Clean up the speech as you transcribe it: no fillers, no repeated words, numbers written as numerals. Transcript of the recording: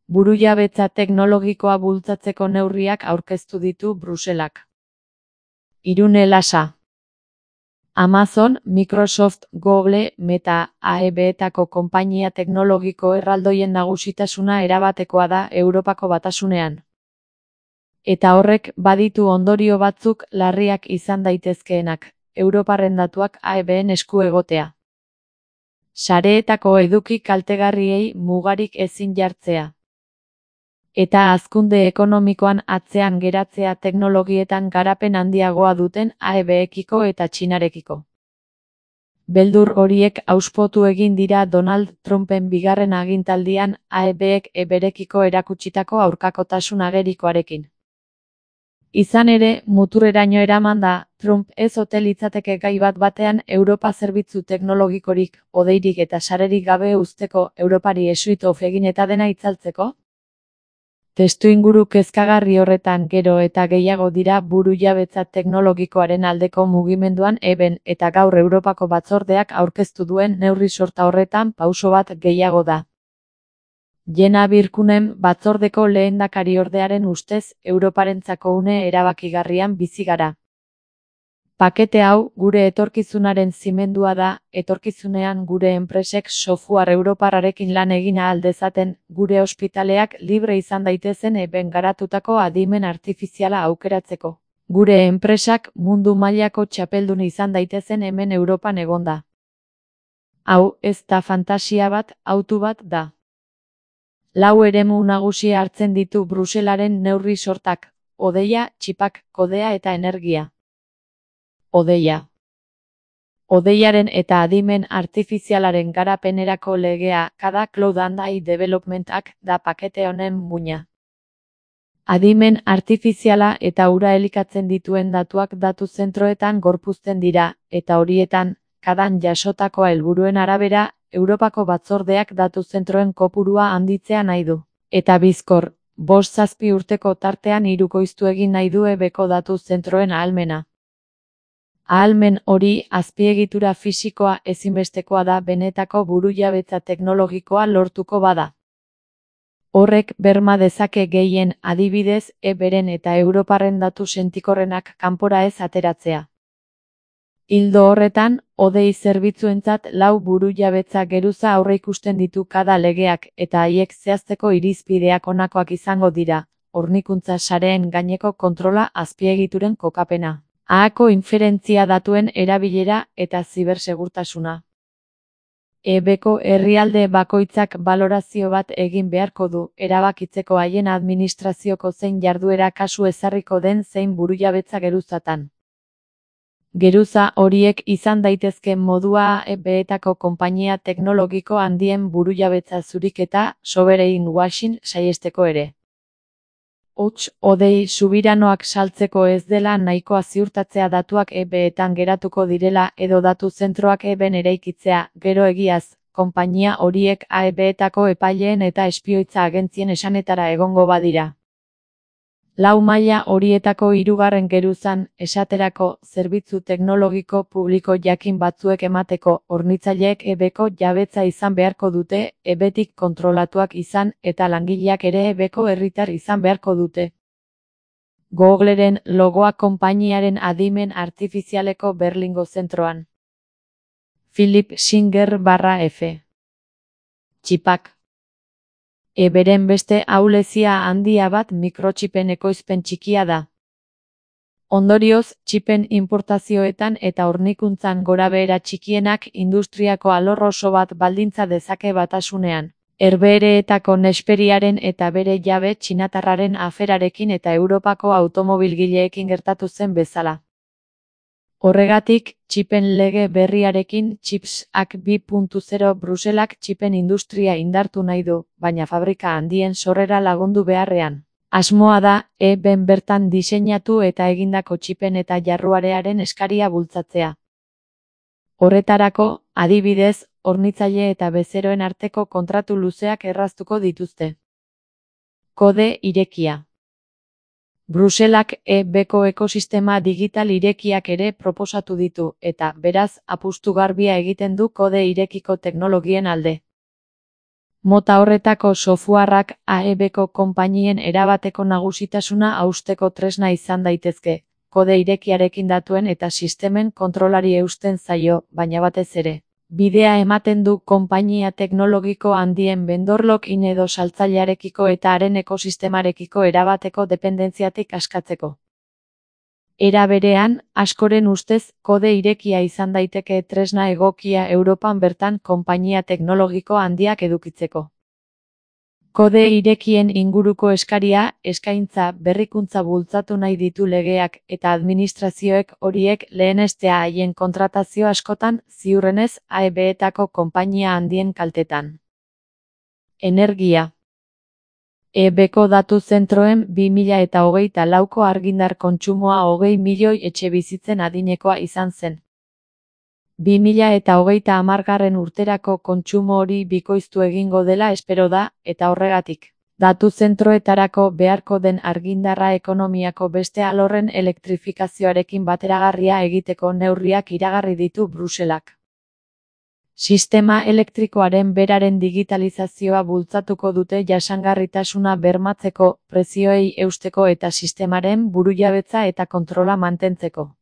Burujabetza teknologikoa bultzatzeko neurriak aurkeztu ditu Bruselak. Irune Lasa. Amazon, Microsoft, Google, Meta, AEB-etako konpainia teknologiko erraldoien nagusitasuna erabatekoa da Europako Batasunean. Eta horrek baditu ondorio batzuk larriak izan daitezkeenak, Europarren datuak AEB-en esku egotea. Sareetako eduki kaltegarriei mugarik ezin jartzea. Eta hazkunde ekonomikoan atzean geratzea teknologietan garapen handiagoa duten AEB-ekiko eta Txinarekiko. Beldur horiek hauspotu egin dira Donald Trumpen bigarren agintaldian AEB-ek berekiko erakutsitako aurkakotasun agerikoarekin. Izan ere, muturreraino eraman da, Trump ez ote litzateke gai bat-batean Europa zerbitzu teknologikorik, hodeirik eta sarerik gabe uzteko Europari esuit off egin eta dena itzaltzeko? Testuinguru kezkagarri horretan gero eta gehiago dira burujabetza teknologikoaren aldeko mugimenduan eben eta gaur Europako batzordeak aurkeztu duen neurri sorta horretan pauso bat gehiago da. Jena Birkunen batzordeko lehendakariordearen ustez Europarentzako une erabakigarrian bizi gara. Pakete hau gure etorkizunaren zimendua da, etorkizunean gure enpresek software europarrarekin lan egin ahal dezaten, gure ospitaleak libre izan daitezen eben garatutako adimen artifiziala aukeratzeko. Gure enpresak mundu mailako txapeldun izan daitezen hemen Europan egonda. Hau ez da fantasia bat, autu bat da. 4 eremu nagusi hartzen ditu Bruselaren neurri sortak, hodeia, txipak, kodea eta energia. Hodeia. Hodeiaren eta adimen artifizialaren garapenerako legea, kada Cloud and AI Developmentak da pakete honen muina. Adimen artifiziala eta ura elikatzen dituen datuak datu zentroetan gorpuzten dira, eta horietan, kadan jasotakoa helburuen arabera, Europako batzordeak datu zentroen kopurua handitzea nahi du. Eta bizkor, 5-7 urteko tartean hirukoiztu egin nahi du ebeko datu zentroen ahalmena. Ahalmen hori azpiegitura fisikoa ezinbestekoa da benetako burujabetza teknologikoa lortuko bada. Horrek berma dezake gehien adibidez eberen eta Europarren datu sentikorrenak kanpora ez ateratzea. Ildo horretan, hodei zerbitzuentzat 4 burujabetza geruza aurreikusten ditu kada legeak eta haiek zehazteko irizpideak honakoak izango dira, hornikuntza sareen gaineko kontrola azpiegituren kokapena. Ahako inferentzia datuen erabilera eta zibersegurtasuna. Ebeko herrialde bakoitzak balorazio bat egin beharko du, erabakitzeko haien administrazioko zein jarduera kasu ezarriko den zein burujabetza geruzatan. Geruza horiek izan daitezken modua AEB-etako konpainia teknologiko handien burujabetza zuriketa sovereign washing saihesteko ere. Hots, hodei subiranoak saltzeko ez dela nahikoa ziurtatzea datuak EB-etan geratuko direla edo datu zentroak eben eraikitzea, gero egiaz, konpainia horiek AEB-etako epaileen eta espioitza agentzien esanetara egongo badira. 4 maila horietako 3. geruzan, esaterako, zerbitzu teknologiko publiko jakin batzuek emateko, hornitzaileek ebeko jabetza izan beharko dute, ebetik kontrolatuak izan, eta langileak ere ebeko herritar izan beharko dute. Googleren logoa konpainiaren adimen artifizialeko Berlingo zentroan. Philip Singer /F. Txipak. Eberen beste ahulezia handia bat mikrotxipen ekoizpen txikia da. Ondorioz, txipen importazioetan eta hornikuntzan gorabehera txikienak industriako alor oso bat baldintza dezake batasunean. Herbehereetako Nesperiaren eta bere jabe txinatarraren aferarekin eta Europako automobilgileekin gertatu zen bezala. Horregatik, txipen lege berriarekin Chips Act 2.0 Bruselak txipen industria indartu nahi du, baina fabrika handien sorrera lagundu beharrean. Asmoa da, eben bertan diseinatu eta egindako txipen eta jarruarearen eskaria bultzatzea. Horretarako, adibidez, hornitzaile eta bezeroen arteko kontratu luzeak erraztuko dituzte. Kode irekia. Bruselak ebeko ekosistema digital irekiak ere proposatu ditu, eta, beraz, apustu garbia egiten du kode irekiko teknologien alde. Mota horretako softwareak AEB-ko konpainien erabateko nagusitasuna hausteko tresna izan daitezke, kode irekiarekin datuen eta sistemen kontrolari eusten zaio, baina batez ere. Bidea ematen du konpainia teknologiko handien vendor-lock-in edo saltzailearekiko eta haren ekosistemarekiko erabateko dependentziatik askatzeko. Era berean, askoren ustez, kode irekia izan daiteke tresna egokia Europan bertan konpainia teknologiko handiak edukitzeko. Kode irekien inguruko eskaria, eskaintza, berrikuntza bultzatu nahi ditu legeak eta administrazioek horiek lehenestea haien kontratazio askotan, ziurrenez, AEB-etako konpainia handien kaltetan. Energia. EB-ko datu zentroen 2024ko argindar kontsumoa 20 milioi etxebizitzen adinekoa izan zen. 2030 urterako kontsumo hori bikoiztu egingo dela espero da, eta horregatik, datu zentroetarako beharko den argindarra ekonomiako beste alorren elektrifikazioarekin bateragarria egiteko neurriak iragarri ditu Bruselak. Sistema elektrikoaren beraren digitalizazioa bultzatuko dute jasangarritasuna bermatzeko, prezioei eusteko eta sistemaren burujabetza eta kontrola mantentzeko.